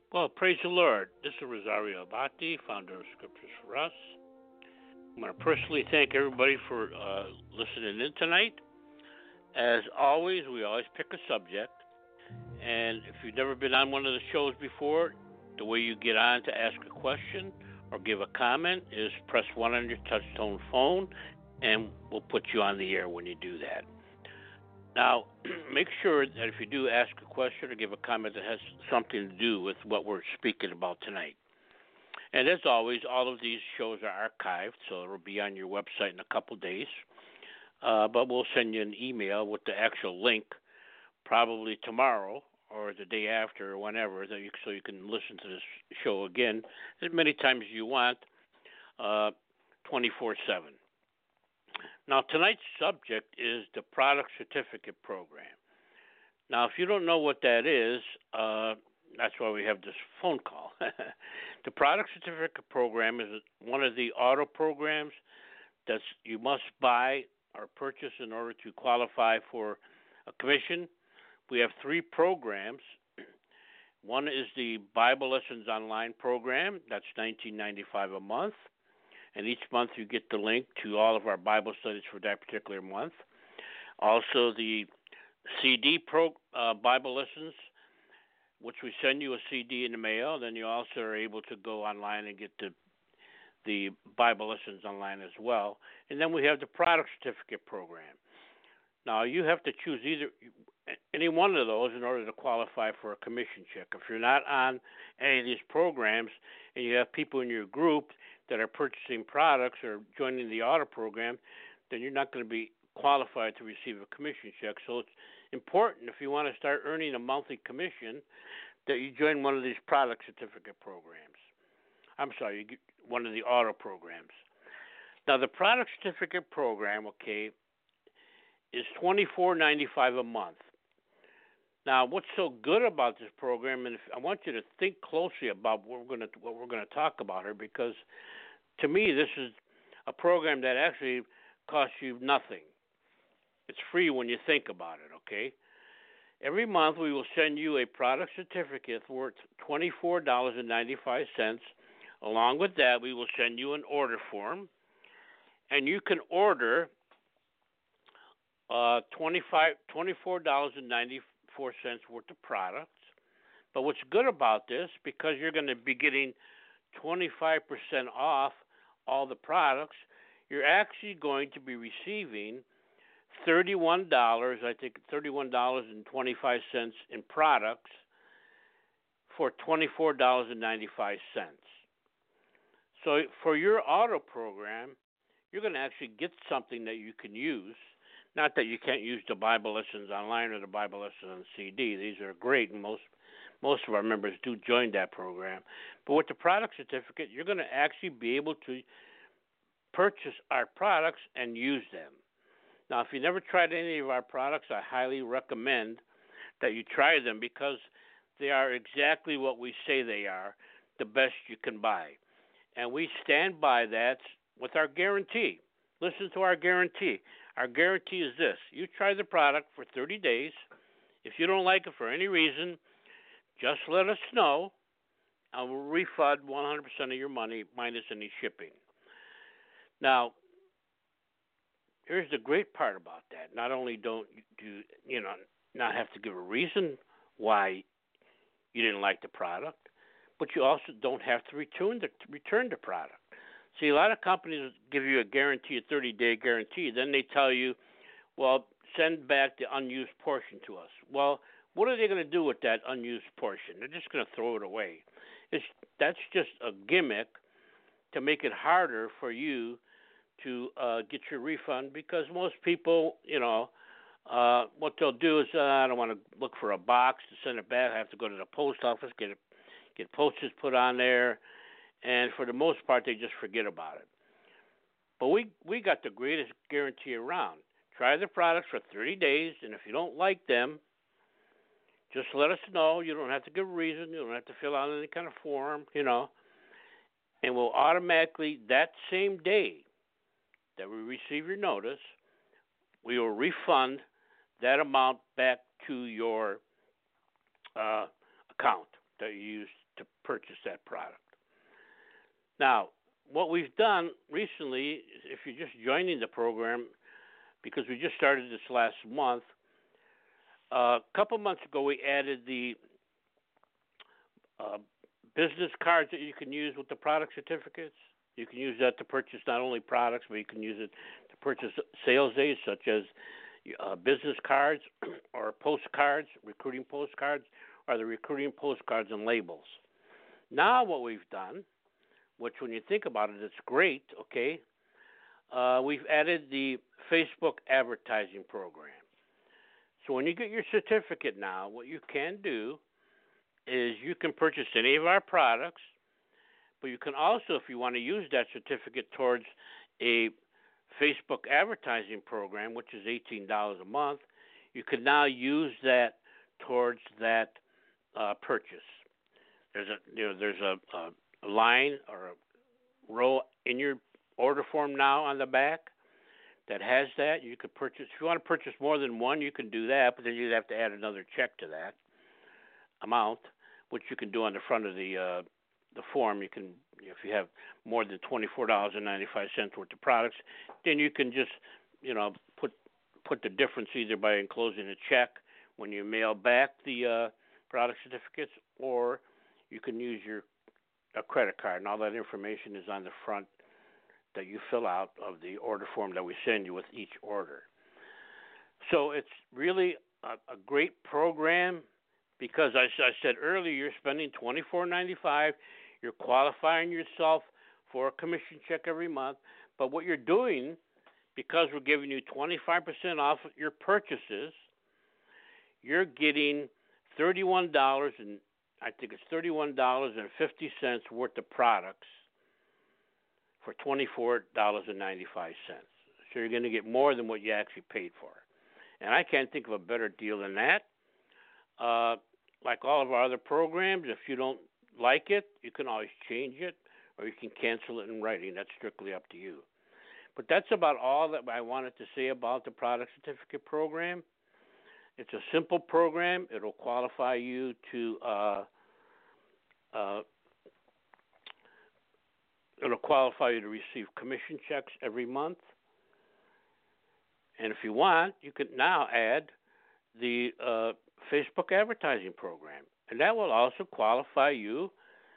Well, praise the Lord. This is Rosario Abati, founder of Scriptures for Us. I want to personally thank everybody for listening in tonight. As always, we always pick a subject. And if you've never been on one of the shows before, the way you get on to ask a question or give a comment is press 1 on your touch tone phone, and we'll put you on the air when you do that. Now, make sure that if you do ask a question or give a comment that has something to do with what we're speaking about tonight. And as always, all of these shows are archived, so it'll be on your website in a couple days. But we'll send you an email with the actual link probably tomorrow or the day after or whenever, so you can listen to this show again as many times as you want, 24/7. Now, tonight's subject is the Product Certificate Program. Now, if you don't know what that is, that's why we have this phone call. The Product Certificate Program is one of the auto programs that you must buy or purchase in order to qualify for a commission. We have three programs. One is the Bible Lessons Online program. That's $19.95 a month. And each month you get the link to all of our Bible studies for that particular month. Also, the CD Bible Lessons, which we send you a CD in the mail. Then you also are able to go online and get the Bible Lessons online as well. And then we have the Product Certificate Program. Now, you have to choose any one of those in order to qualify for a commission check. If you're not on any of these programs and you have people in your group that are purchasing products or joining the auto program, then you're not going to be qualified to receive a commission check. So it's important, if you want to start earning a monthly commission, that you join one of these product certificate programs. I'm sorry, you get one of the auto programs. Now, the product certificate program, is $24.95 a month. Now, what's so good about this program, and I want you to think closely about what we're going to talk about here, because to me, this is a program that actually costs you nothing. It's free when you think about it, okay? Every month, we will send you a product certificate worth $24.95. Along with that, we will send you an order form, and you can order $24.94 worth of products. But what's good about this, because you're going to be getting 25% off all the products, you're actually going to be receiving $31.25 in products for $24.95. So for your auto program, you're going to actually get something that you can use. Not that you can't use the Bible Lessons Online or the Bible Lessons on CD. These are great, and most of our members do join that program. But with the product certificate, you're going to actually be able to purchase our products and use them. Now, if you never tried any of our products, I highly recommend that you try them, because they are exactly what we say they are, the best you can buy. And we stand by that with our guarantee. Listen to our guarantee. Our guarantee is this: you try the product for 30 days. If you don't like it for any reason, just let us know, and we'll refund 100% of your money minus any shipping. Now, here's the great part about that. Not only don't you not have to give a reason why you didn't like the product, but you also don't have to return the product. See, a lot of companies give you a guarantee, a 30-day guarantee. Then they tell you, well, send back the unused portion to us. Well, what are they going to do with that unused portion? They're just going to throw it away. That's just a gimmick to make it harder for you to get your refund, because most people, what they'll do is, I don't want to look for a box to send it back. I have to go to the post office, get postage put on there. And for the most part, they just forget about it. But we got the greatest guarantee around. Try the products for 30 days, and if you don't like them, just let us know. You don't have to give a reason. You don't have to fill out any kind of form, And we'll automatically, that same day that we receive your notice, we will refund that amount back to your account that you used to purchase that product. Now, what we've done recently, if you're just joining the program, because we just started this last month, a couple months ago we added the business cards that you can use with the product certificates. You can use that to purchase not only products, but you can use it to purchase sales aids such as business cards or postcards, recruiting postcards, or the recruiting postcards and labels. Now what we've done, which when you think about it, it's great, okay? We've added the Facebook advertising program. So when you get your certificate now, what you can do is you can purchase any of our products, but you can also, if you want to use that certificate towards a Facebook advertising program, which is $18 a month, you can now use that towards that purchase. There's a line or a row in your order form now on the back that has that. You could purchase, if you want to purchase more than one, you can do that, but then you'd have to add another check to that amount, which you can do on the front of the form. You can, if you have more than $24.95 worth of products, then you can just, put the difference either by enclosing a check when you mail back the product certificates, or you can use a credit card, and all that information is on the front that you fill out of the order form that we send you with each order. So it's really a great program because I said earlier, you're spending $24.95. You're qualifying yourself for a commission check every month. But what you're doing, because we're giving you 25% off your purchases, you're getting $31, and I think it's $31.50 worth of products for $24.95. So you're going to get more than what you actually paid for. And I can't think of a better deal than that. Like all of our other programs, if you don't like it, you can always change it, or you can cancel it in writing. That's strictly up to you. But that's about all that I wanted to say about the product certificate program. It's a simple program. It'll qualify you to receive commission checks every month. And if you want, you can now add the Facebook advertising program. And that will also qualify you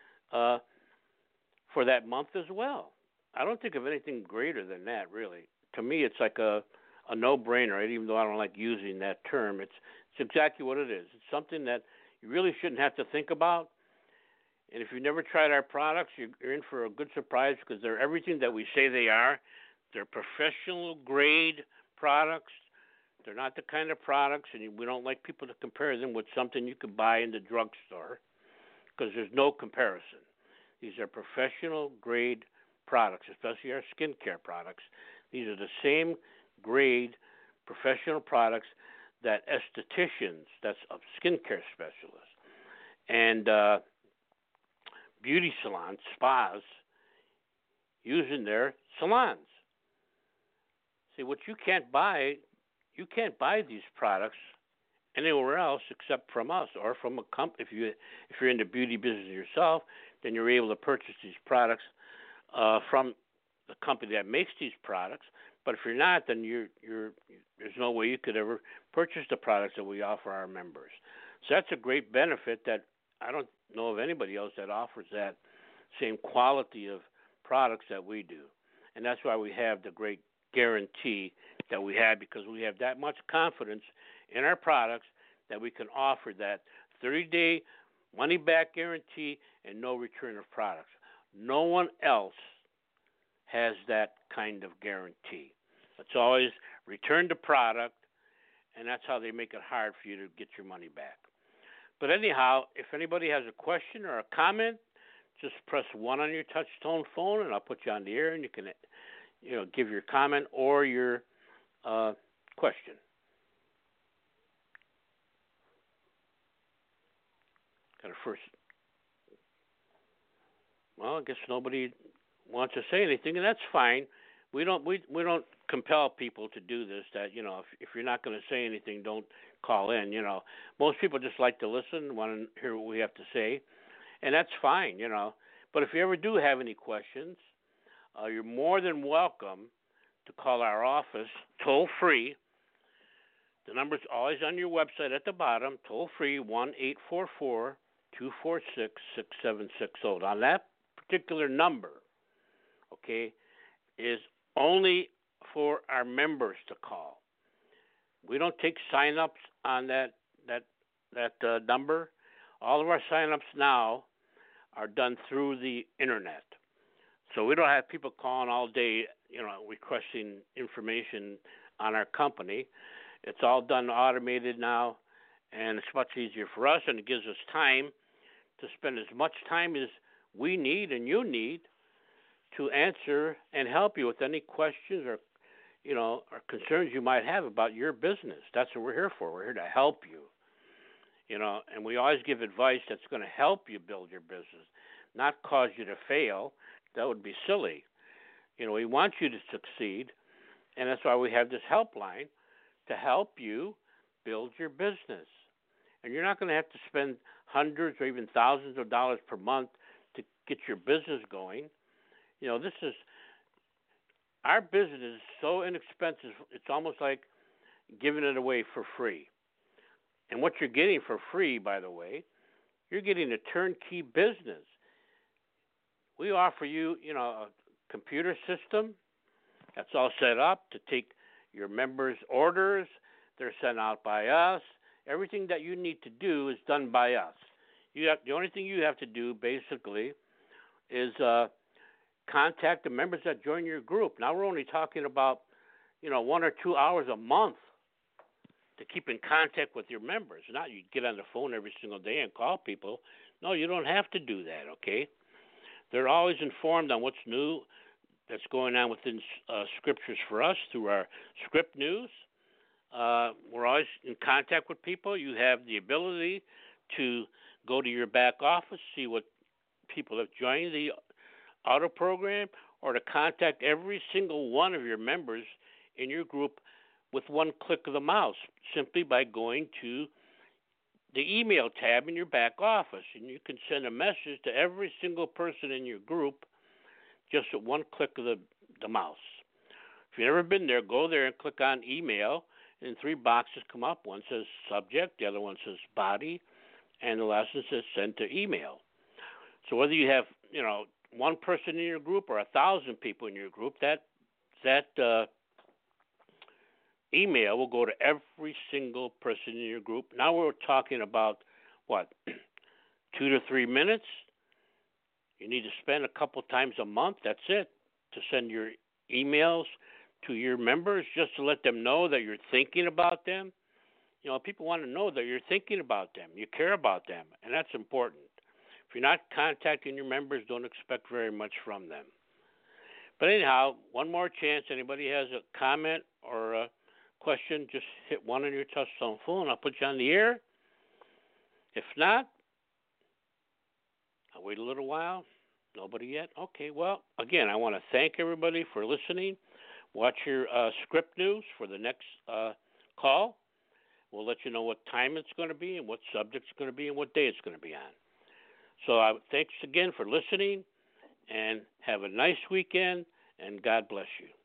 for that month as well. I don't think of anything greater than that, really. To me, it's like a no-brainer, even though I don't like using that term. It's exactly what it is. It's something that you really shouldn't have to think about. And if you've never tried our products, you're in for a good surprise because they're everything that we say they are. They're professional-grade products. They're not the kind of products, and we don't like people to compare them with something you could buy in the drugstore because there's no comparison. These are professional-grade products, especially our skincare products. These are the same grade professional products that estheticians, that's a skincare specialist, and beauty salons, spas, use in their salons. See, what you can't buy these products anywhere else except from us or from a company. If you're in the beauty business yourself, then you're able to purchase these products from the company that makes these products. But if you're not, then there's no way you could ever purchase the products that we offer our members. So that's a great benefit that I don't know of anybody else that offers that same quality of products that we do. And that's why we have the great guarantee that we have, because we have that much confidence in our products that we can offer that 30-day money-back guarantee and no return of products. No one else has that kind of guarantee. It's always return the product, and that's how they make it hard for you to get your money back. But anyhow, if anybody has a question or a comment, just press 1 on your touch-tone phone, and I'll put you on the air, and you can give your comment or your question. Got a first. Well, I guess nobody wants to say anything, and that's fine. We don't compel people to do this. That if you're not going to say anything, don't call in. Most people just like to listen, want to hear what we have to say, and that's fine, But if you ever do have any questions, you're more than welcome to call our office toll free. The number's always on your website at the bottom, toll free, 1-844-246-6760. On that particular number, okay, is only for our members to call. We don't take sign-ups on that number. All of our sign-ups now are done through the internet. So we don't have people calling all day, requesting information on our company. It's all done automated now, and it's much easier for us, and it gives us time to spend as much time as we need and you need to answer and help you with any questions or concerns you might have about your business. That's what we're here for. We're here to help you. And we always give advice that's going to help you build your business, not cause you to fail. That would be silly. We want you to succeed, and that's why we have this helpline to help you build your business. And you're not going to have to spend hundreds or even thousands of dollars per month to get your business going. Our business is so inexpensive, it's almost like giving it away for free. And what you're getting for free, by the way, you're getting a turnkey business. We offer you, a computer system that's all set up to take your members' orders. They're sent out by us. Everything that you need to do is done by us. The only thing you have to do, basically, is contact the members that join your group. Now we're only talking about, 1 or 2 hours a month to keep in contact with your members. Not you get on the phone every single day and call people. No, you don't have to do that, okay? They're always informed on what's new that's going on within Scriptures for Us through our Script News. We're always in contact with people. You have the ability to go to your back office, see what people have joined the auto program, or to contact every single one of your members in your group with one click of the mouse, simply by going to the email tab in your back office. And you can send a message to every single person in your group just at one click of the mouse. If you've never been there, go there and click on email, and 3 boxes come up. One says subject, the other one says body, and the last one says send to email. So whether you have, one person in your group or 1,000 people in your group, that email will go to every single person in your group. Now we're talking about, 2 to 3 minutes? You need to spend a couple times a month, that's it, to send your emails to your members just to let them know that you're thinking about them. People want to know that you're thinking about them, you care about them, and that's important. If you're not contacting your members, don't expect very much from them. But anyhow, one more chance. Anybody has a comment or a question, just hit 1 on your touch-tone phone. I'll put you on the air. If not, I'll wait a little while. Nobody yet? Okay, well, again, I want to thank everybody for listening. Watch your Script News for the next call. We'll let you know what time it's going to be and what subject it's going to be and what day it's going to be on. So thanks again for listening, and have a nice weekend, and God bless you.